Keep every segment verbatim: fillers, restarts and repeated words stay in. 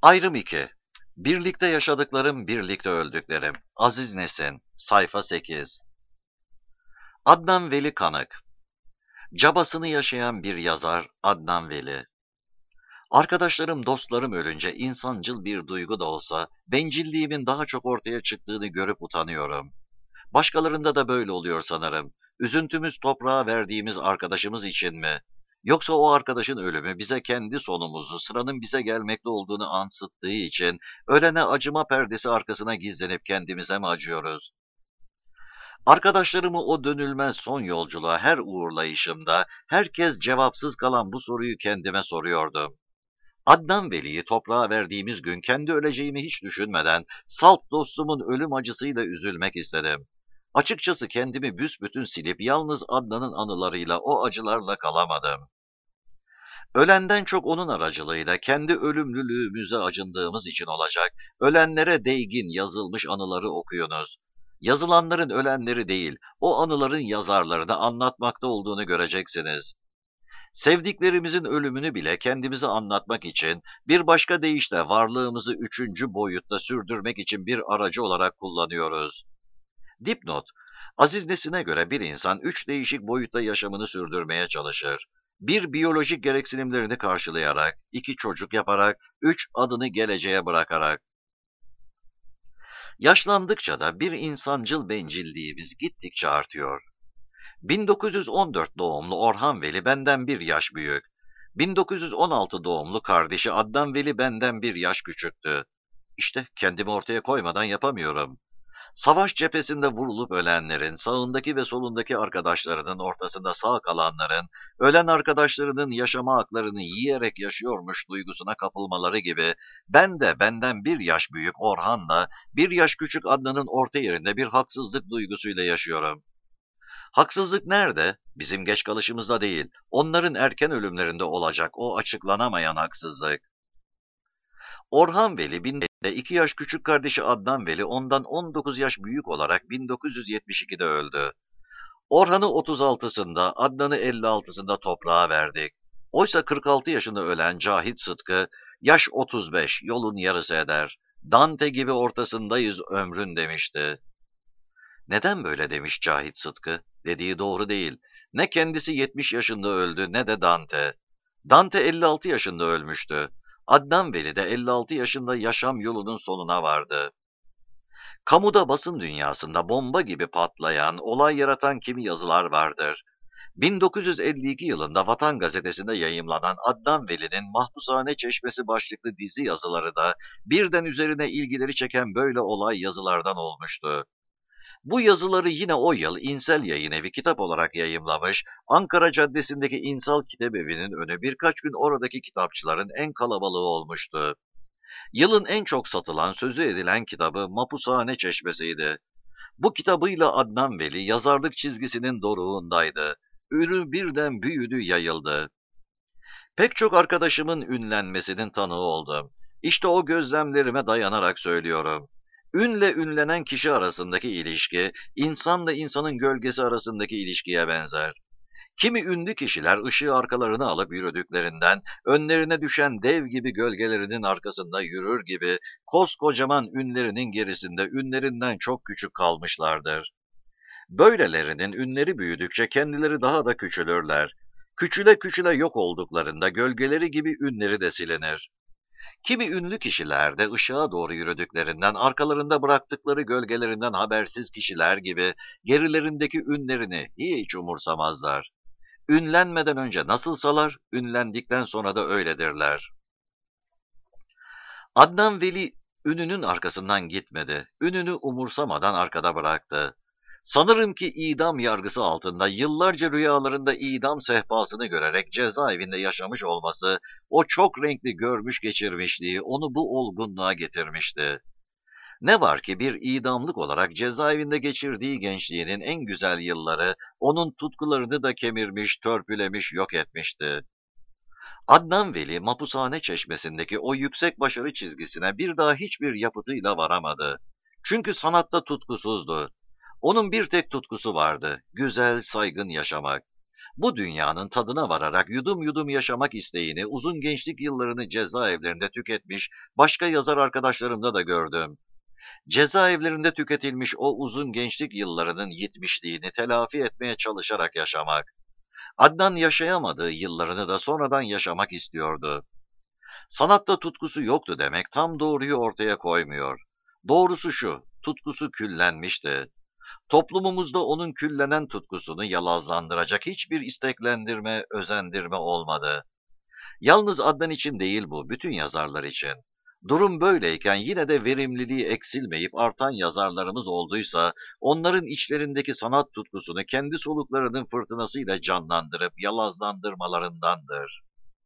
Ayrım iki. Birlikte yaşadıklarım, birlikte öldüklerim. Aziz Nesin, sayfa sekiz. Adnan Veli Kanık. Cabasını yaşayan bir yazar Adnan Veli. Arkadaşlarım, dostlarım ölünce insancıl bir duygu da olsa bencilliğimin daha çok ortaya çıktığını görüp utanıyorum. Başkalarında da böyle oluyor sanırım. Üzüntümüz toprağa verdiğimiz arkadaşımız için mi? Yoksa o arkadaşın ölümü bize kendi sonumuzu, sıranın bize gelmekte olduğunu ansıttığı için ölene acıma perdesi arkasına gizlenip kendimize mi acıyoruz? Arkadaşlarımı o dönülmez son yolculuğa her uğurlayışımda herkes cevapsız kalan bu soruyu kendime soruyordum. Adnan Veli'yi toprağa verdiğimiz gün kendi öleceğimi hiç düşünmeden salt dostumun ölüm acısıyla üzülmek istedim. Açıkçası kendimi büsbütün silip yalnız Adnan'ın anılarıyla o acılarla kalamadım. Ölenden çok onun aracılığıyla kendi ölümlülüğümüze acındığımız için olacak. Ölenlere değgin yazılmış anıları okuyunuz. Yazılanların ölenleri değil, o anıların yazarlarını anlatmakta olduğunu göreceksiniz. Sevdiklerimizin ölümünü bile kendimize anlatmak için, bir başka deyişle varlığımızı üçüncü boyutta sürdürmek için bir aracı olarak kullanıyoruz. Dipnot: Aziz Nesin'e göre bir insan üç değişik boyutta yaşamını sürdürmeye çalışır. Bir, biyolojik gereksinimlerini karşılayarak, iki, çocuk yaparak, üç, adını geleceğe bırakarak. Yaşlandıkça da bir insancıl bencilliğimiz gittikçe artıyor. bin dokuz yüz on dört doğumlu Orhan Veli benden bir yaş büyük. bin dokuz yüz on altı doğumlu kardeşi Adnan Veli benden bir yaş küçüktü. İşte kendimi ortaya koymadan yapamıyorum. Savaş cephesinde vurulup ölenlerin, sağındaki ve solundaki arkadaşlarının ortasında sağ kalanların, ölen arkadaşlarının yaşama haklarını yiyerek yaşıyormuş duygusuna kapılmaları gibi, ben de benden bir yaş büyük Orhan'la, bir yaş küçük Adnan'ın orta yerinde bir haksızlık duygusuyla yaşıyorum. Haksızlık nerede? Bizim geç kalışımızda değil, onların erken ölümlerinde olacak o açıklanamayan haksızlık. Orhan Veli bin dokuz yüzde iki yaş küçük kardeşi Adnan Veli ondan on dokuz yaş büyük olarak bin dokuz yüz yetmiş ikide öldü. Orhan'ı otuz altısında, Adnan'ı elli altısında toprağa verdik. Oysa kırk altı yaşında ölen Cahit Sıtkı, yaş otuz beş, yolun yarısı eder. Dante gibi ortasındayız ömrün demişti. Neden böyle demiş Cahit Sıtkı? Dediği doğru değil. Ne kendisi yetmiş yaşında öldü ne de Dante. Dante elli altı yaşında ölmüştü. Adnan Veli de elli altı yaşında yaşam yolunun sonuna vardı. Kamuda, basın dünyasında bomba gibi patlayan, olay yaratan kimi yazılar vardır. bin dokuz yüz elli iki yılında Vatan Gazetesi'nde yayımlanan Adnan Veli'nin Mahpushane Çeşmesi başlıklı dizi yazıları da birden üzerine ilgileri çeken böyle olay yazılardan olmuştu. Bu yazıları yine o yıl İnsel Yayınevi kitap olarak yayımlamış, Ankara Caddesi'ndeki İnsal Kitabevi'nin önü birkaç gün oradaki kitapçıların en kalabalığı olmuştu. Yılın en çok satılan, sözü edilen kitabı Mahpushane Çeşmesi'ydi. Bu kitabıyla Adnan Veli yazarlık çizgisinin doruğundaydı. Ünü birden büyüdü, yayıldı. Pek çok arkadaşımın ünlenmesinin tanığı oldum. İşte o gözlemlerime dayanarak söylüyorum. Ünle ünlenen kişi arasındaki ilişki, insanla insanın gölgesi arasındaki ilişkiye benzer. Kimi ünlü kişiler ışığı arkalarına alıp yürüdüklerinden, önlerine düşen dev gibi gölgelerinin arkasında yürür gibi, koskocaman ünlerinin gerisinde ünlerinden çok küçük kalmışlardır. Böylelerinin ünleri büyüdükçe kendileri daha da küçülürler. Küçüle küçüle yok olduklarında gölgeleri gibi ünleri de silinir. Kimi ünlü kişiler de ışığa doğru yürüdüklerinden, arkalarında bıraktıkları gölgelerinden habersiz kişiler gibi gerilerindeki ünlerini hiç umursamazlar. Ünlenmeden önce nasılsalar, ünlendikten sonra da öyledirler. Adnan Veli ününün arkasından gitmedi, ününü umursamadan arkada bıraktı. Sanırım ki idam yargısı altında yıllarca rüyalarında idam sehpasını görerek cezaevinde yaşamış olması, o çok renkli görmüş geçirmişliği onu bu olgunluğa getirmişti. Ne var ki bir idamlık olarak cezaevinde geçirdiği gençliğinin en güzel yılları onun tutkularını da kemirmiş, törpülemiş, yok etmişti. Adnan Veli, Mahpushane Çeşmesi'ndeki o yüksek başarı çizgisine bir daha hiçbir yapıtıyla varamadı. Çünkü sanatta tutkusuzdu. Onun bir tek tutkusu vardı, güzel, saygın yaşamak. Bu dünyanın tadına vararak yudum yudum yaşamak isteğini uzun gençlik yıllarını cezaevlerinde tüketmiş başka yazar arkadaşlarımda da gördüm. Cezaevlerinde tüketilmiş o uzun gençlik yıllarının yitmişliğini telafi etmeye çalışarak yaşamak. Adnan yaşayamadığı yıllarını da sonradan yaşamak istiyordu. Sanatta tutkusu yoktu demek tam doğruyu ortaya koymuyor. Doğrusu şu, tutkusu küllenmişti. Toplumumuzda onun küllenen tutkusunu yalazlandıracak hiçbir isteklendirme, özendirme olmadı. Yalnız Adnan için değil bu, bütün yazarlar için. Durum böyleyken yine de verimliliği eksilmeyip artan yazarlarımız olduysa, onların içlerindeki sanat tutkusunu kendi soluklarının fırtınasıyla canlandırıp yalazlandırmalarındandır.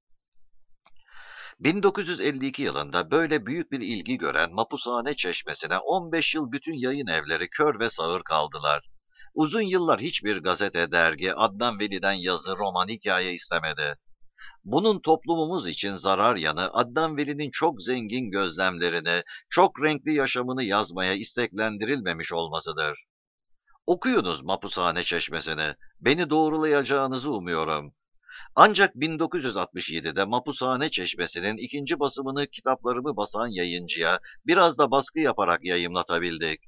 bin dokuz yüz elli iki yılında böyle büyük bir ilgi gören Mapushane Çeşmesi'ne on beş yıl bütün yayın evleri kör ve sağır kaldılar. Uzun yıllar hiçbir gazete, dergi, Adnan Veli'den yazı, roman, hikaye istemedi. Bunun toplumumuz için zarar yanı Adnan Veli'nin çok zengin gözlemlerini, çok renkli yaşamını yazmaya isteklendirilmemiş olmasıdır. Okuyunuz Mapushane Çeşmesi'ni, beni doğrulayacağınızı umuyorum. Ancak bin dokuz yüz altmış yedide Mapushane Çeşmesi'nin ikinci basımını kitaplarımı basan yayıncıya biraz da baskı yaparak yayımlatabildik.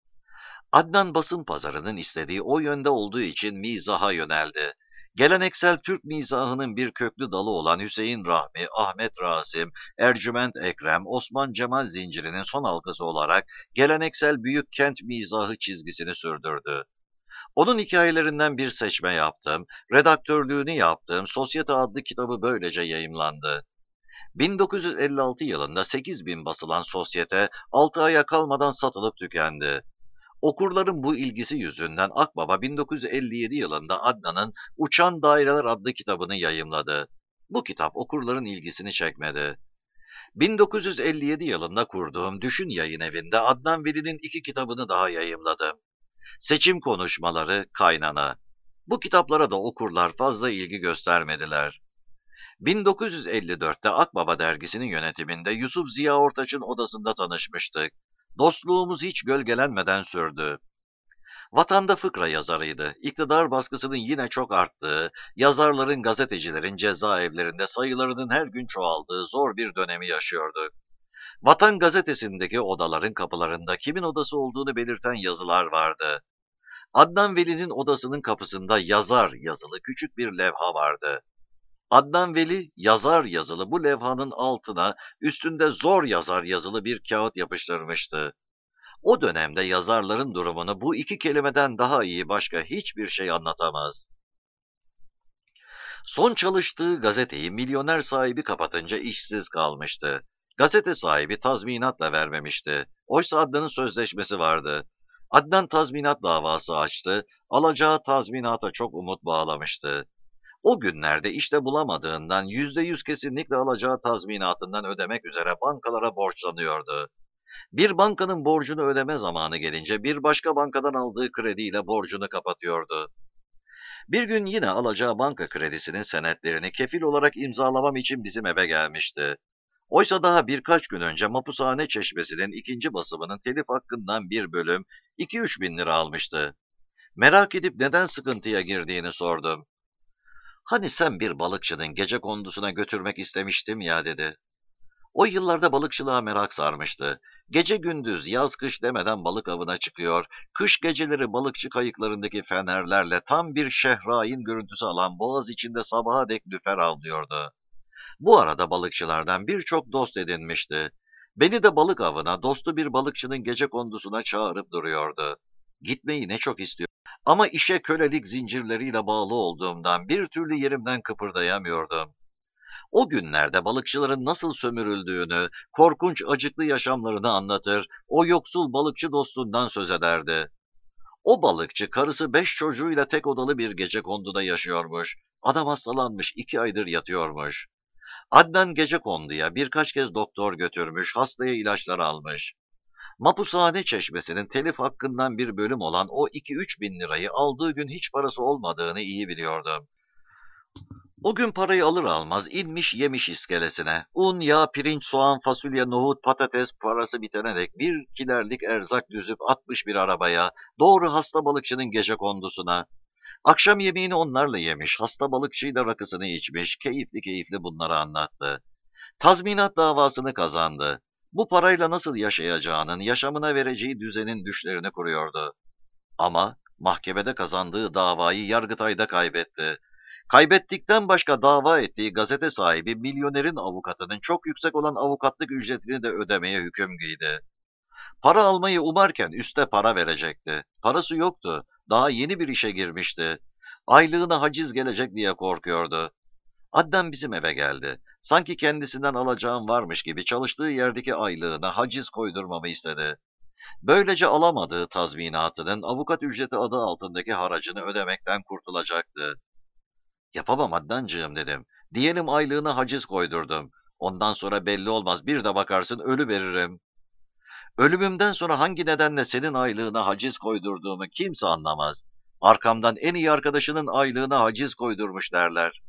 Adnan basın pazarının istediği o yönde olduğu için mizaha yöneldi. Geleneksel Türk mizahının bir köklü dalı olan Hüseyin Rahmi, Ahmet Rasim, Ercüment Ekrem, Osman Cemal zincirinin son halkası olarak geleneksel büyük kent mizahı çizgisini sürdürdü. Onun hikayelerinden bir seçme yaptım, redaktörlüğünü yaptığım Sosyete adlı kitabı böylece yayımlandı. bin dokuz yüz elli altı yılında sekiz bin basılan Sosyete altı aya kalmadan satılıp tükendi. Okurların bu ilgisi yüzünden Akbaba bin dokuz yüz elli yedi yılında Adnan'ın Uçan Daireler adlı kitabını yayımladı. Bu kitap okurların ilgisini çekmedi. bin dokuz yüz elli yedi yılında kurduğum Düşün Yayın Evi'nde Adnan Veli'nin iki kitabını daha yayımladım. Seçim Konuşmaları, Kaynana. Bu kitaplara da okurlar fazla ilgi göstermediler. bin dokuz yüz elli dörtte Akbaba dergisinin yönetiminde Yusuf Ziya Ortaç'ın odasında tanışmıştık. Dostluğumuz hiç gölgelenmeden sürdü. Vatanda fıkra yazarıydı. İktidar baskısının yine çok arttığı, yazarların, gazetecilerin cezaevlerinde sayılarının her gün çoğaldığı zor bir dönemi yaşıyorduk. Vatan gazetesindeki odaların kapılarında kimin odası olduğunu belirten yazılar vardı. Adnan Veli'nin odasının kapısında yazar yazılı küçük bir levha vardı. Adnan Veli yazar yazılı bu levhanın altına üstünde zor yazar yazılı bir kağıt yapıştırmıştı. O dönemde yazarların durumunu bu iki kelimeden daha iyi başka hiçbir şey anlatamaz. Son çalıştığı gazeteyi milyoner sahibi kapatınca işsiz kalmıştı. Gazete sahibi tazminatla vermemişti. Oysa Adnan'ın sözleşmesi vardı. Adnan tazminat davası açtı, alacağı tazminata çok umut bağlamıştı. O günlerde işte bulamadığından yüzde yüz kesinlikle alacağı tazminatından ödemek üzere bankalara borçlanıyordu. Bir bankanın borcunu ödeme zamanı gelince bir başka bankadan aldığı krediyle borcunu kapatıyordu. Bir gün yine alacağı banka kredisinin senetlerini kefil olarak imzalamam için bizim eve gelmişti. Oysa daha birkaç gün önce Mapushane Çeşmesi'nin ikinci basımının telif hakkından bir bölüm iki üç bin lira almıştı. Merak edip neden sıkıntıya girdiğini sordum. Hani sen bir balıkçının gecekondusuna götürmek istemiştim ya dedi. O yıllarda balıkçılığa merak sarmıştı. Gece gündüz yaz kış demeden balık avına çıkıyor, kış geceleri balıkçı kayıklarındaki fenerlerle tam bir şehrain görüntüsü alan boğaz içinde sabaha dek lüfer avlıyordu. Bu arada balıkçılardan birçok dost edinmişti. Beni de balık avına, dostu bir balıkçının gecekondusuna çağırıp duruyordu. Gitmeyi ne çok istiyor. Ama işe kölelik zincirleriyle bağlı olduğumdan bir türlü yerimden kıpırdayamıyordum. O günlerde balıkçıların nasıl sömürüldüğünü, korkunç acıklı yaşamlarını anlatır, o yoksul balıkçı dostundan söz ederdi. O balıkçı karısı beş çocuğuyla tek odalı bir gecekonduda yaşıyormuş. Adam hastalanmış, iki aydır yatıyormuş. Adnan gecekonduya birkaç kez doktor götürmüş, hastaya ilaçlar almış. Mapushane Çeşmesi'nin telif hakkından bir bölüm olan o iki üç bin lirayı aldığı gün hiç parası olmadığını iyi biliyordum. O gün parayı alır almaz inmiş yemiş iskelesine. Un, yağ, pirinç, soğan, fasulye, nohut, patates parası bitene dek bir kilerlik erzak düzüp atmış bir arabaya, doğru hasta balıkçının gecekondusuna. Akşam yemeğini onlarla yemiş, hasta balıkçıyla rakısını içmiş, keyifli keyifli bunları anlattı. Tazminat davasını kazandı. Bu parayla nasıl yaşayacağının, yaşamına vereceği düzenin düşlerini kuruyordu. Ama mahkemede kazandığı davayı Yargıtay'da kaybetti. Kaybettikten başka dava ettiği gazete sahibi milyonerin avukatının çok yüksek olan avukatlık ücretini de ödemeye hüküm giydi. Para almayı umarken üste para verecekti. Parası yoktu. Daha yeni bir işe girmişti. Aylığına haciz gelecek diye korkuyordu. Adnan bizim eve geldi. Sanki kendisinden alacağım varmış gibi çalıştığı yerdeki aylığına haciz koydurmamı istedi. Böylece alamadığı tazminatının avukat ücreti adı altındaki haracını ödemekten kurtulacaktı. Yapamam Adnancığım dedim. Diyelim aylığına haciz koydurdum. Ondan sonra belli olmaz, bir de bakarsın ölü veririm. Ölümümden sonra hangi nedenle senin aylığına haciz koydurduğumu kimse anlamaz. Arkamdan en iyi arkadaşının aylığına haciz koydurmuş derler.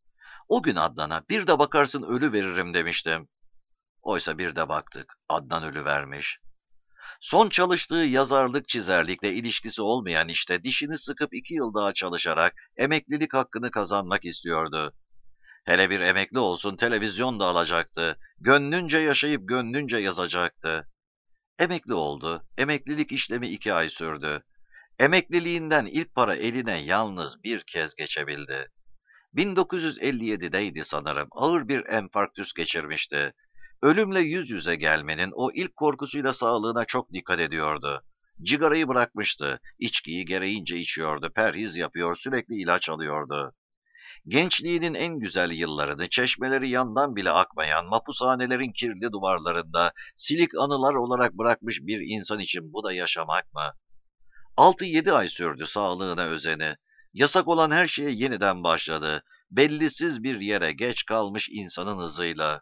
O gün Adnan'a bir de bakarsın ölü veririm demiştim. Oysa bir de baktık, Adnan ölü vermiş. Son çalıştığı yazarlık çizerlikle ilişkisi olmayan işte dişini sıkıp iki yıl daha çalışarak emeklilik hakkını kazanmak istiyordu. Hele bir emekli olsun televizyon da alacaktı. Gönlünce yaşayıp gönlünce yazacaktı. Emekli oldu. Emeklilik işlemi iki ay sürdü. Emekliliğinden ilk para eline yalnız bir kez geçebildi. bin dokuz yüz elli yedideydi sanırım. Ağır bir enfarktüs geçirmişti. Ölümle yüz yüze gelmenin o ilk korkusuyla sağlığına çok dikkat ediyordu. Cigarayı bırakmıştı. İçkiyi gereğince içiyordu. Perhiz yapıyor, sürekli ilaç alıyordu. Gençliğinin en güzel yıllarını çeşmeleri yandan bile akmayan mapushanelerin kirli duvarlarında silik anılar olarak bırakmış bir insan için bu da yaşamak mı? Altı yedi ay sürdü sağlığına özeni. Yasak olan her şeye yeniden başladı. Bellisiz bir yere geç kalmış insanın hızıyla.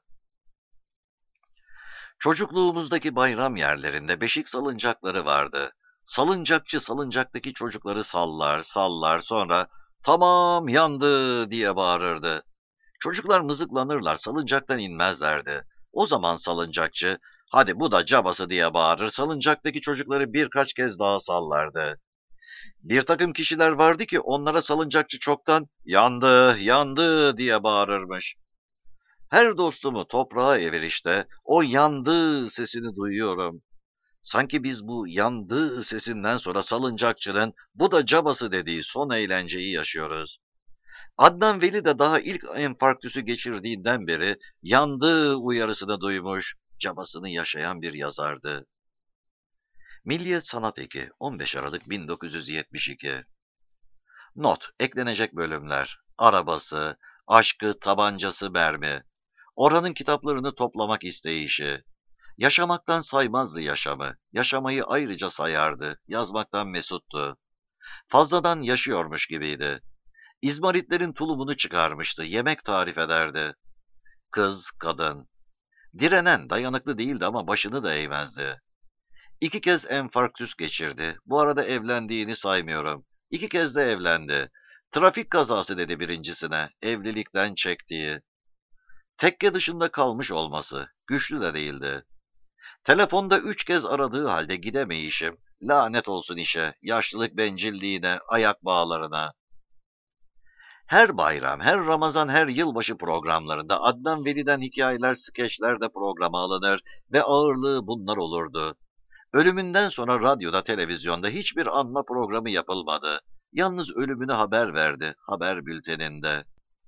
Çocukluğumuzdaki bayram yerlerinde beşik salıncakları vardı. Salıncakçı salıncaktaki çocukları sallar, sallar, sonra "Tamam, yandı!" diye bağırırdı. Çocuklar mızıklanırlar, salıncaktan inmezlerdi. O zaman salıncakçı, "Hadi bu da cabası!" diye bağırır, salıncaktaki çocukları birkaç kez daha sallardı. Bir takım kişiler vardı ki onlara salıncakçı çoktan "Yandı, yandı!" diye bağırırmış. Her dostumu toprağa evirişte o "yandı" sesini duyuyorum. Sanki biz bu "yandı" sesinden sonra salıncakçının "bu da cabası" dediği son eğlenceyi yaşıyoruz. Adnan Veli de daha ilk enfarktüsü geçirdiğinden beri "yandı" uyarısını duymuş, cabasını yaşayan bir yazardı. Milliyet Sanat Eki, on beş Aralık bin dokuz yüz yetmiş iki. Not: eklenecek bölümler: Arabası, Aşkı, Tabancası, Mermi. Orhan'ın kitaplarını toplamak isteyişi. Yaşamaktan saymazdı yaşamı. Yaşamayı ayrıca sayardı. Yazmaktan mesuttu. Fazladan yaşıyormuş gibiydi. İzmaritlerin tulumunu çıkarmıştı. Yemek tarif ederdi. Kız, kadın. Direnen, dayanıklı değildi ama başını da eğmezdi. İki kez enfarktüs geçirdi. Bu arada evlendiğini saymıyorum. İki kez de evlendi. Trafik kazası dedi birincisine. Evlilikten çektiği. Tekke dışında kalmış olması. Güçlü de değildi. Telefonda üç kez aradığı halde gidemeyişim. Lanet olsun işe, yaşlılık bencilliğine, ayak bağlarına. Her bayram, her Ramazan, her yılbaşı programlarında Adnan Veli'den hikayeler, skeçler de programa alınır ve ağırlığı bunlar olurdu. Ölümünden sonra radyoda, televizyonda hiçbir anma programı yapılmadı. Yalnız ölümünü haber verdi, haber bülteninde.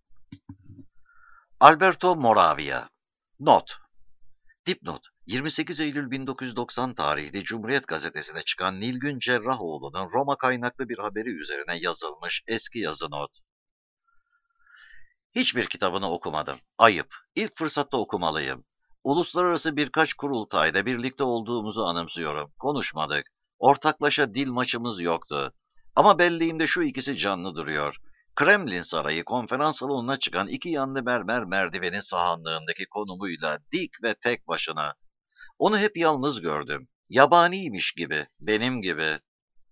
Alberto Moravia. Not. Dipnot: yirmi sekiz Eylül bin dokuz yüz doksan tarihli Cumhuriyet Gazetesi'ne çıkan Nilgün Cerrahoğlu'nun Roma kaynaklı bir haberi üzerine yazılmış eski yazı not. Hiçbir kitabını okumadım. Ayıp. İlk fırsatta okumalıyım. Uluslararası birkaç kurultayda birlikte olduğumuzu anımsıyorum. Konuşmadık. Ortaklaşa dil maçımız yoktu. Ama belleğimde şu ikisi canlı duruyor. Kremlin Sarayı konferans salonuna çıkan iki yanlı mermer merdivenin sahanlığındaki konumuyla dik ve tek başına. Onu hep yalnız gördüm. Yabaniymiş gibi, benim gibi.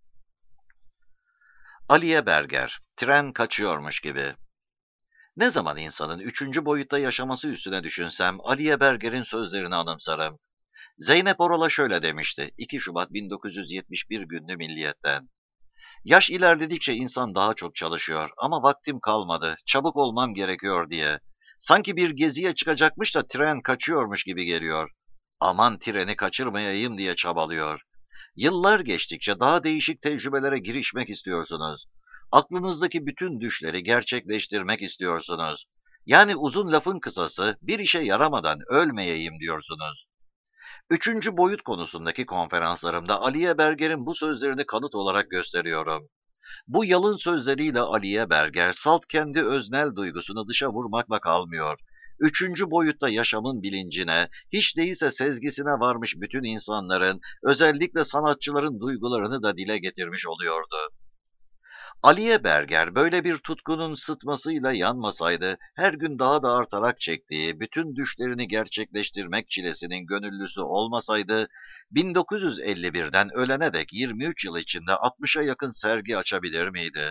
Aliye Berger, tren kaçıyormuş gibi. Ne zaman insanın üçüncü boyutta yaşaması üstüne düşünsem Aliye Berger'in sözlerini anımsarım. Zeynep Oral'a şöyle demişti, iki Şubat bin dokuz yüz yetmiş bir günlü Milliyet'ten. Yaş ilerledikçe insan daha çok çalışıyor ama vaktim kalmadı, çabuk olmam gerekiyor diye. Sanki bir geziye çıkacakmış da tren kaçıyormuş gibi geliyor. Aman treni kaçırmayayım diye çabalıyor. Yıllar geçtikçe daha değişik tecrübelere girişmek istiyorsunuz. Aklınızdaki bütün düşleri gerçekleştirmek istiyorsunuz. Yani uzun lafın kısası bir işe yaramadan ölmeyeyim diyorsunuz. Üçüncü boyut konusundaki konferanslarımda Aliye Berger'in bu sözlerini kanıt olarak gösteriyorum. Bu yalın sözleriyle Aliye Berger salt kendi öznel duygusunu dışa vurmakla kalmıyor. Üçüncü boyutta yaşamın bilincine, hiç değilse sezgisine varmış bütün insanların, özellikle sanatçıların duygularını da dile getirmiş oluyordu. Aliye Berger böyle bir tutkunun sıtmasıyla yanmasaydı, her gün daha da artarak çektiği, bütün düşlerini gerçekleştirmek çilesinin gönüllüsü olmasaydı, bin dokuz yüz elli birden ölene dek yirmi üç yıl içinde altmışa yakın sergi açabilir miydi?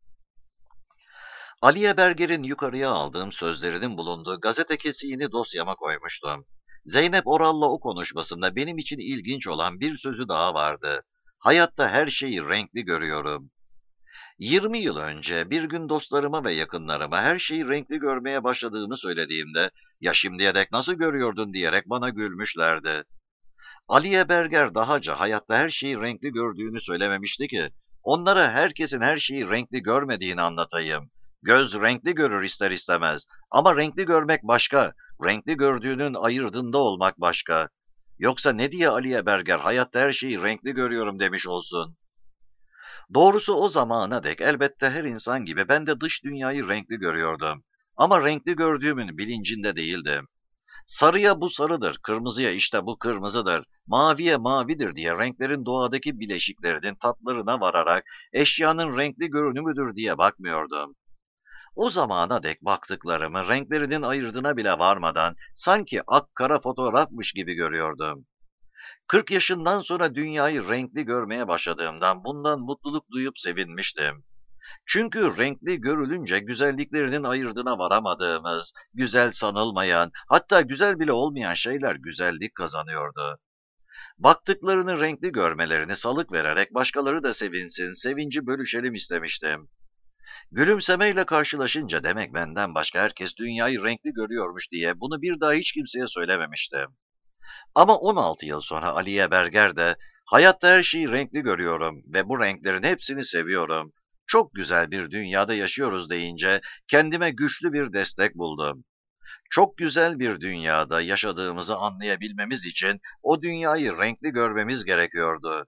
Aliye Berger'in yukarıya aldığım sözlerinin bulunduğu gazete kesiğini dosyama koymuştum. Zeynep Oral'la o konuşmasında benim için ilginç olan bir sözü daha vardı. Hayatta her şeyi renkli görüyorum. yirmi yıl önce bir gün dostlarıma ve yakınlarıma her şeyi renkli görmeye başladığımı söylediğimde, ya şimdiye dek nasıl görüyordun diyerek bana gülmüşlerdi. Aliye Berger dahaca hayatta her şeyi renkli gördüğünü söylememişti ki, onlara herkesin her şeyi renkli görmediğini anlatayım. Göz renkli görür ister istemez ama renkli görmek başka, renkli gördüğünün ayırdığında olmak başka. Yoksa ne diye Aliye Berger hayatta her şeyi renkli görüyorum demiş olsun? Doğrusu o zamana dek elbette her insan gibi ben de dış dünyayı renkli görüyordum. Ama renkli gördüğümün bilincinde değildim. Sarıya bu sarıdır, kırmızıya işte bu kırmızıdır, maviye mavidir diye renklerin doğadaki bileşiklerinin tatlarına vararak eşyanın renkli görünümüdür diye bakmıyordum. O zamana dek baktıklarımı renklerinin ayırdına bile varmadan sanki ak kara fotoğrafmış gibi görüyordum. kırk yaşından sonra dünyayı renkli görmeye başladığımdan bundan mutluluk duyup sevinmiştim. Çünkü renkli görülünce güzelliklerinin ayırdına varamadığımız, güzel sanılmayan, hatta güzel bile olmayan şeyler güzellik kazanıyordu. Baktıklarını renkli görmelerini salık vererek başkaları da sevinsin, sevinci bölüşelim istemiştim. Gülümsemeyle karşılaşınca demek benden başka herkes dünyayı renkli görüyormuş diye bunu bir daha hiç kimseye söylememiştim. Ama on altı yıl sonra Aliye Berger de hayatta her şeyi renkli görüyorum ve bu renklerin hepsini seviyorum. Çok güzel bir dünyada yaşıyoruz deyince kendime güçlü bir destek buldum. Çok güzel bir dünyada yaşadığımızı anlayabilmemiz için o dünyayı renkli görmemiz gerekiyordu.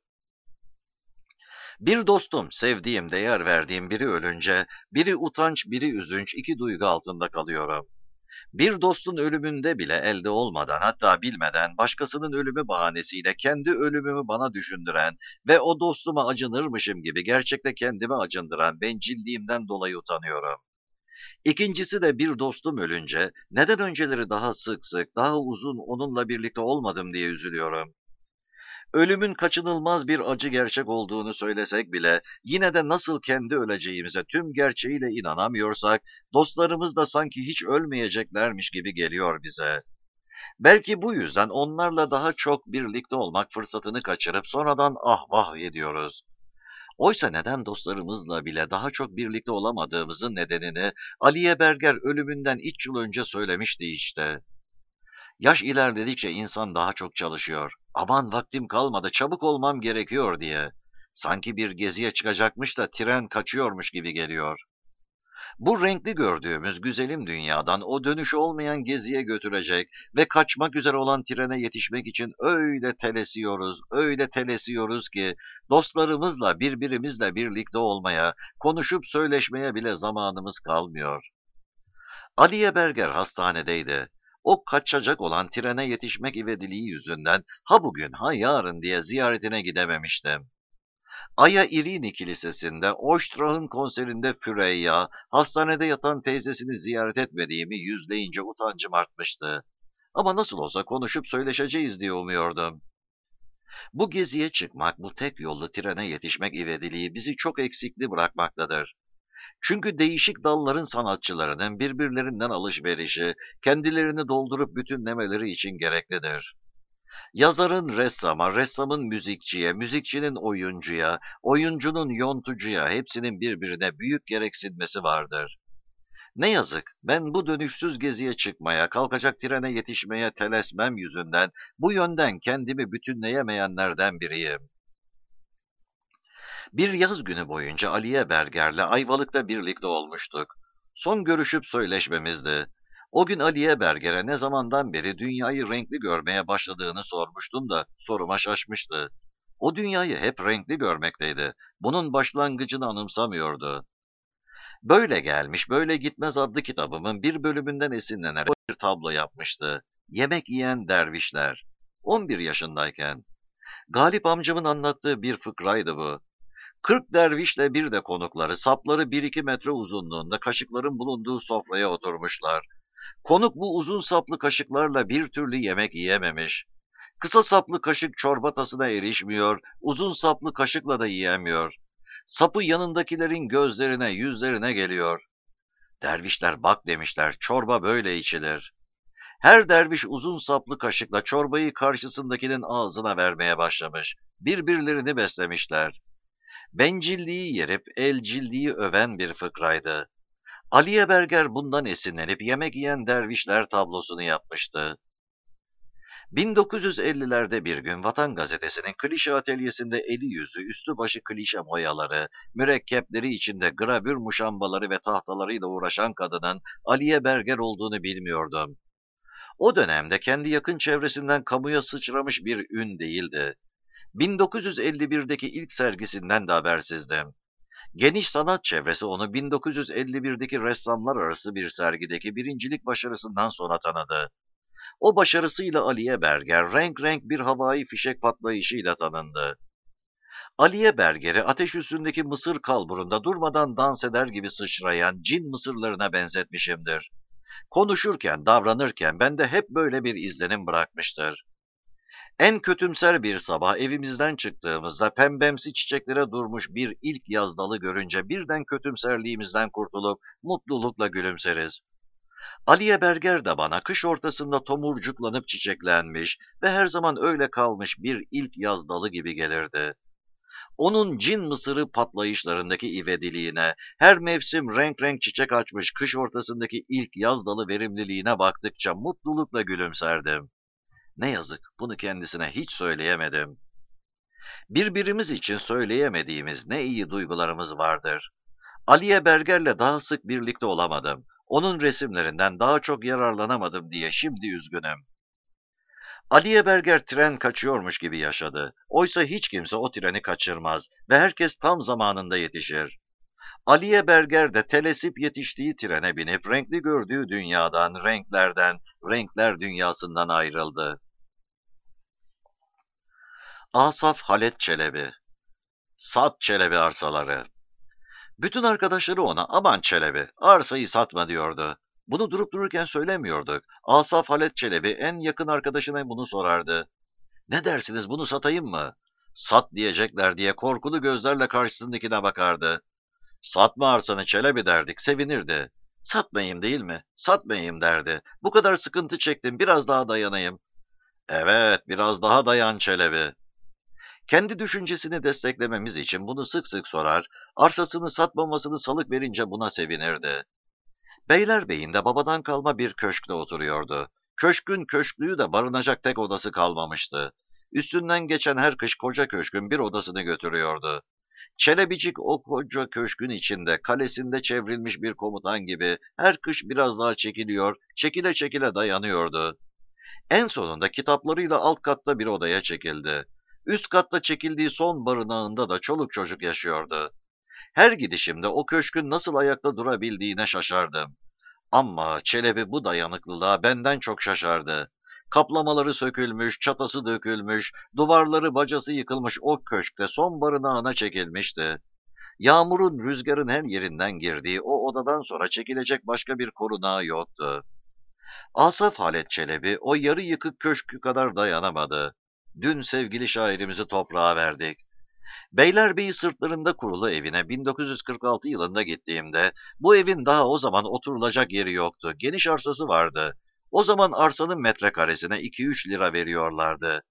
Bir dostum, sevdiğim, değer verdiğim biri ölünce, biri utanç, biri üzünç, iki duygu altında kalıyorum. Bir dostun ölümünde bile elde olmadan hatta bilmeden başkasının ölümü bahanesiyle kendi ölümümü bana düşündüren ve o dostuma acınırmışım gibi gerçekte kendime acındıran bencilliğimden dolayı utanıyorum. İkincisi de bir dostum ölünce neden önceleri daha sık sık, daha uzun onunla birlikte olmadım diye üzülüyorum. Ölümün kaçınılmaz bir acı gerçek olduğunu söylesek bile yine de nasıl kendi öleceğimize tüm gerçeğiyle inanamıyorsak, dostlarımız da sanki hiç ölmeyeceklermiş gibi geliyor bize. Belki bu yüzden onlarla daha çok birlikte olmak fırsatını kaçırıp sonradan ah vah ediyoruz. Oysa neden dostlarımızla bile daha çok birlikte olamadığımızın nedenini Aliye Berger ölümünden üç yıl önce söylemişti işte. Yaş ilerledikçe insan daha çok çalışıyor. Aman vaktim kalmadı, çabuk olmam gerekiyor diye. Sanki bir geziye çıkacakmış da tren kaçıyormuş gibi geliyor. Bu renkli gördüğümüz güzelim dünyadan o dönüşü olmayan geziye götürecek ve kaçmak üzere olan trene yetişmek için öyle telesiyoruz, öyle telesiyoruz ki dostlarımızla, birbirimizle birlikte olmaya, konuşup söyleşmeye bile zamanımız kalmıyor. Aliye Berger hastanedeydi. O kaçacak olan trene yetişmek ivediliği yüzünden ha bugün ha yarın diye ziyaretine gidememiştim. Aya Irini Kilisesi'nde, Oistrach'ın konserinde Füreyya, hastanede yatan teyzesini ziyaret etmediğimi yüzleyince utancım artmıştı. Ama nasıl olsa konuşup söyleşeceğiz diye umuyordum. Bu geziye çıkmak, bu tek yollu trene yetişmek ivediliği bizi çok eksikli bırakmaktadır. Çünkü değişik dalların sanatçılarının birbirlerinden alışverişi, kendilerini doldurup bütünlemeleri için gereklidir. Yazarın ressama, ressamın müzikçiye, müzikçinin oyuncuya, oyuncunun yontucuya hepsinin birbirine büyük gereksinmesi vardır. Ne yazık ben bu dönüşsüz geziye çıkmaya, kalkacak trene yetişmeye telesmem yüzünden bu yönden kendimi bütünleyemeyenlerden biriyim. Bir yaz günü boyunca Aliye Berger'le Ayvalık'ta birlikte olmuştuk. Son görüşüp söyleşmemizdi. O gün Aliye Berger'e ne zamandan beri dünyayı renkli görmeye başladığını sormuştum da soruma şaşmıştı. O dünyayı hep renkli görmekteydi. Bunun başlangıcını anımsamıyordu. Böyle gelmiş, böyle gitmez adlı kitabımın bir bölümünden esinlenerek bir tablo yapmıştı. Yemek yiyen dervişler. on bir yaşındayken. Galip amcamın anlattığı bir fıkraydı bu. Kırk dervişle bir de konukları, sapları bir iki metre uzunluğunda kaşıkların bulunduğu sofraya oturmuşlar. Konuk bu uzun saplı kaşıklarla bir türlü yemek yiyememiş. Kısa saplı kaşık çorba tasına erişmiyor, uzun saplı kaşıkla da yiyemiyor. Sapı yanındakilerin gözlerine, yüzlerine geliyor. Dervişler bak demişler, çorba böyle içilir. Her derviş uzun saplı kaşıkla çorbayı karşısındakinin ağzına vermeye başlamış. Birbirlerini beslemişler. Bencilliği yerip elcilliği öven bir fıkraydı. Aliye Berger bundan esinlenip yemek yiyen dervişler tablosunu yapmıştı. bin dokuz yüz ellilerde bir gün Vatan Gazetesi'nin klişe atölyesinde eli yüzü, üstü başı klişe boyaları, mürekkepleri içinde gravür muşambaları ve tahtalarıyla uğraşan kadının Aliye Berger olduğunu bilmiyordum. O dönemde kendi yakın çevresinden kamuya sıçramış bir ün değildi. bin dokuz yüz elli birdeki ilk sergisinden de habersizdim. Geniş sanat çevresi onu bin dokuz yüz elli birdeki ressamlar arası bir sergideki birincilik başarısından sonra tanıdı. O başarısıyla Aliye Berger renk renk bir havai fişek patlayışıyla tanındı. Aliye Berger'i ateş üstündeki mısır kalburunda durmadan dans eder gibi sıçrayan cin mısırlarına benzetmişimdir. Konuşurken, davranırken bende hep böyle bir izlenim bırakmıştır. En kötümser bir sabah evimizden çıktığımızda pembemsi çiçeklere durmuş bir ilk yaz dalı görünce birden kötümserliğimizden kurtulup mutlulukla gülümseriz. Aliye Berger de bana kış ortasında tomurcuklanıp çiçeklenmiş ve her zaman öyle kalmış bir ilk yaz dalı gibi gelirdi. Onun cin mısırı patlayışlarındaki ivediliğine, her mevsim renk renk çiçek açmış kış ortasındaki ilk yaz dalı verimliliğine baktıkça mutlulukla gülümserdim. Ne yazık bunu kendisine hiç söyleyemedim. Birbirimiz için söyleyemediğimiz ne iyi duygularımız vardır. Aliye Berger'le daha sık birlikte olamadım. Onun resimlerinden daha çok yararlanamadım diye şimdi üzgünüm. Aliye Berger tren kaçıyormuş gibi yaşadı. Oysa hiç kimse o treni kaçırmaz ve herkes tam zamanında yetişir. Aliye Berger de telesip yetiştiği trene binip renkli gördüğü dünyadan, renklerden, renkler dünyasından ayrıldı. Asaf Halet Çelebi. Sat Çelebi arsaları. Bütün arkadaşları ona aman Çelebi, arsayı satma diyordu. Bunu durup dururken söylemiyorduk. Asaf Halet Çelebi en yakın arkadaşına bunu sorardı. Ne dersiniz bunu satayım mı? Sat diyecekler diye korkulu gözlerle karşısındakine bakardı. Satma arsanı Çelebi derdik, sevinirdi. Satmayayım değil mi? Satmayayım derdi. Bu kadar sıkıntı çektim, biraz daha dayanayım. Evet, biraz daha dayan Çelebi. Kendi düşüncesini desteklememiz için bunu sık sık sorar, arsasını satmamasını salık verince buna sevinirdi. Beylerbeyi'nde babadan kalma bir köşkte oturuyordu. Köşkün köşklüğü de barınacak tek odası kalmamıştı. Üstünden geçen her kış koca köşkün bir odasını götürüyordu. Çelebicik o koca köşkün içinde, kalesinde çevrilmiş bir komutan gibi her kış biraz daha çekiliyor, çekile çekile dayanıyordu. En sonunda kitaplarıyla alt katta bir odaya çekildi. Üst katta çekildiği son barınağında da çoluk çocuk yaşıyordu. Her gidişimde o köşkün nasıl ayakta durabildiğine şaşardım. Ama Çelebi bu dayanıklılığa benden çok şaşardı. Kaplamaları sökülmüş, çatası dökülmüş, duvarları bacası yıkılmış o köşkte son barınağına çekilmişti. Yağmurun, rüzgarın her yerinden girdiği o odadan sonra çekilecek başka bir korunağı yoktu. Asaf Halet Çelebi o yarı yıkık köşkü kadar dayanamadı. Dün sevgili şairimizi toprağa verdik. Beylerbeyi sırtlarında kurulu evine bin dokuz yüz kırk altı yılında gittiğimde bu evin daha o zaman oturulacak yeri yoktu. Geniş arsası vardı. O zaman arsanın metrekaresine iki üç lira veriyorlardı.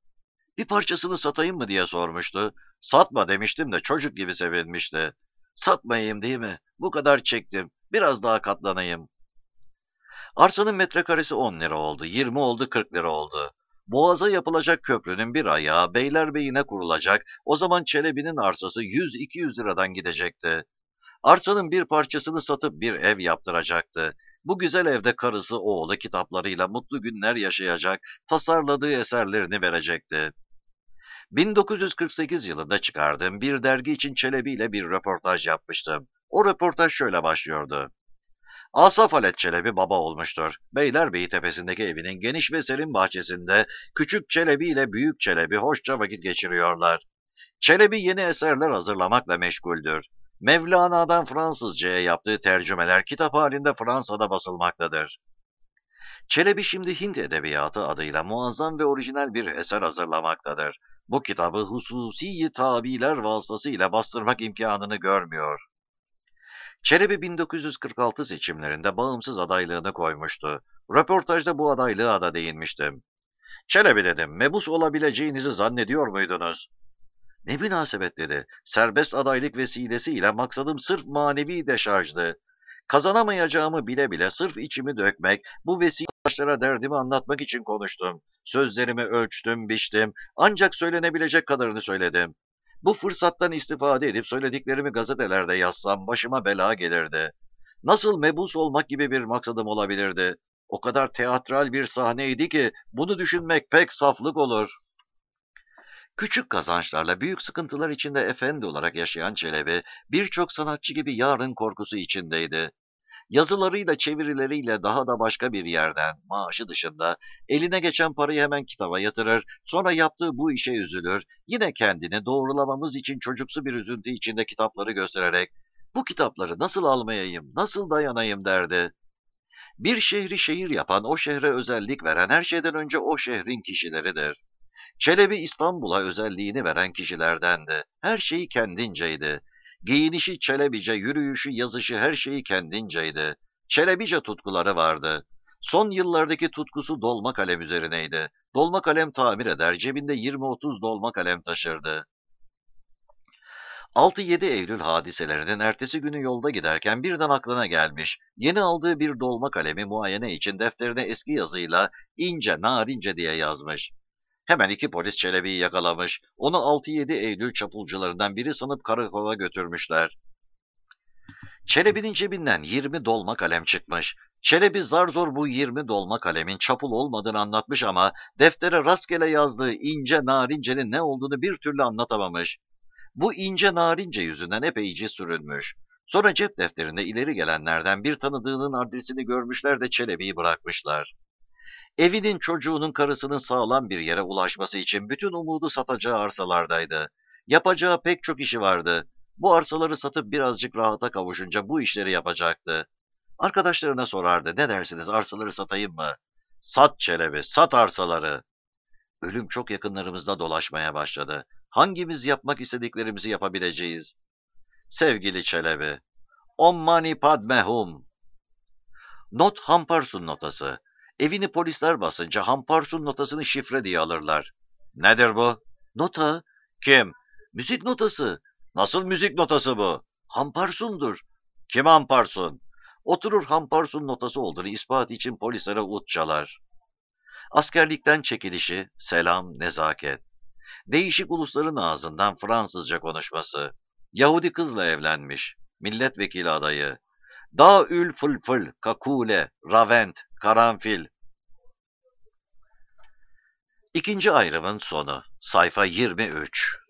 Bir parçasını satayım mı diye sormuştu. Satma demiştim de çocuk gibi sevinmişti. Satmayayım değil mi? Bu kadar çektim. Biraz daha katlanayım. Arsanın metrekaresi on lira oldu, yirmi oldu, kırk lira oldu. Boğaz'a yapılacak köprünün bir ayağı Beylerbeyi'ne kurulacak, o zaman Çelebi'nin arsası yüz iki yüz liradan gidecekti. Arsanın bir parçasını satıp bir ev yaptıracaktı. Bu güzel evde karısı oğlu kitaplarıyla mutlu günler yaşayacak, tasarladığı eserlerini verecekti. bin dokuz yüz kırk sekiz yılında çıkardığım bir dergi için Çelebi ile bir röportaj yapmıştım. O röportaj şöyle başlıyordu. Asaf Halet Çelebi baba olmuştur. Beylerbeyi tepesindeki evinin geniş ve serin bahçesinde küçük Çelebi ile büyük Çelebi hoşça vakit geçiriyorlar. Çelebi yeni eserler hazırlamakla meşguldür. Mevlana'dan Fransızca'ya yaptığı tercümeler kitap halinde Fransa'da basılmaktadır. Çelebi şimdi Hint Edebiyatı adıyla muazzam ve orijinal bir eser hazırlamaktadır. Bu kitabı hususi tabiler vasıtasıyla bastırmak imkanını görmüyor. Çelebi bin dokuz yüz kırk altı seçimlerinde bağımsız adaylığını koymuştu. Röportajda bu adaylığa da değinmiştim. Çelebi dedim, mebus olabileceğinizi zannediyor muydunuz? Ne münasebet dedi. Serbest adaylık vesilesiyle maksadım sırf manevi deşarjdı. Kazanamayacağımı bile bile sırf içimi dökmek, bu vesilelerle derdimi anlatmak için konuştum. Sözlerimi ölçtüm, biçtim, ancak söylenebilecek kadarını söyledim. Bu fırsattan istifade edip söylediklerimi gazetelerde yazsam başıma bela gelirdi. Nasıl mebus olmak gibi bir maksadım olabilirdi? O kadar teatral bir sahneydi ki bunu düşünmek pek saflık olur. Küçük kazançlarla büyük sıkıntılar içinde efendi olarak yaşayan Çelebi, birçok sanatçı gibi yarın korkusu içindeydi. Yazılarıyla, çevirileriyle daha da başka bir yerden, maaşı dışında, eline geçen parayı hemen kitaba yatırır, sonra yaptığı bu işe üzülür, yine kendini doğrulamamız için çocuksu bir üzüntü içinde kitapları göstererek, bu kitapları nasıl almayayım, nasıl dayanayım derdi. Bir şehri şehir yapan, o şehre özellik veren her şeyden önce o şehrin kişileridir. Çelebi İstanbul'a özelliğini veren kişilerdendi. Her şeyi kendinceydi. Giyinişi Çelebice, yürüyüşü, yazışı her şeyi kendinceydi. Çelebice tutkuları vardı. Son yıllardaki tutkusu dolma kalem üzerineydi. Dolma kalem tamir eder, cebinde yirmi otuz dolma kalem taşırdı. altı yedi Eylül hadiselerinin ertesi günü yolda giderken birden aklına gelmiş. Yeni aldığı bir dolma kalemi muayene için defterine eski yazıyla ince, narince diye yazmış. Hemen iki polis Çelebi'yi yakalamış. Onu altı yedi Eylül çapulcularından biri sanıp karakola götürmüşler. Çelebi'nin cebinden yirmi dolma kalem çıkmış. Çelebi zar zor bu yirmi dolma kalemin çapul olmadığını anlatmış ama deftere rastgele yazdığı ince narincenin ne olduğunu bir türlü anlatamamış. Bu ince narince yüzünden epeyce sürünmüş. Sonra cep defterinde ileri gelenlerden bir tanıdığının adresini görmüşler de Çelebi'yi bırakmışlar. Evinin, çocuğunun, karısının sağlam bir yere ulaşması için bütün umudu satacağı arsalardaydı. Yapacağı pek çok işi vardı. Bu arsaları satıp birazcık rahata kavuşunca bu işleri yapacaktı. Arkadaşlarına sorardı, ne dersiniz arsaları satayım mı? Sat Çelebi, sat arsaları. Ölüm çok yakınlarımızda dolaşmaya başladı. Hangimiz yapmak istediklerimizi yapabileceğiz? Sevgili Çelebi, Om Mani Padme Hum. Not Hamparsun notası. Evini polisler basınca Hamparsun notasını şifre diye alırlar. Nedir bu? Nota. Kim? Müzik notası. Nasıl müzik notası bu? Hamparsun'dur. Kim Hamparsun? Oturur Hamparsun notası olduğunu ispat için polislere ut çalar. Askerlikten çekilişi, selam, nezaket. Değişik ulusların ağzından Fransızca konuşması. Yahudi kızla evlenmiş. Milletvekili adayı. Daül fılfıl, kakule, ravent, karanfil. İkinci ayrımın sonu. Sayfa yirmi üç.